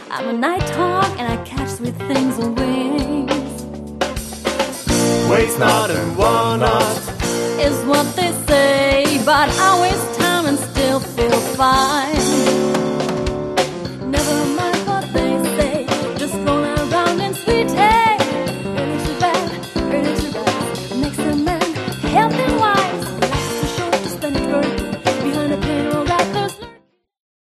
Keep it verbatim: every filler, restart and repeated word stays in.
I'm a nighthawk and I catch sweet things on wings. Waste not and want not is what they say, but I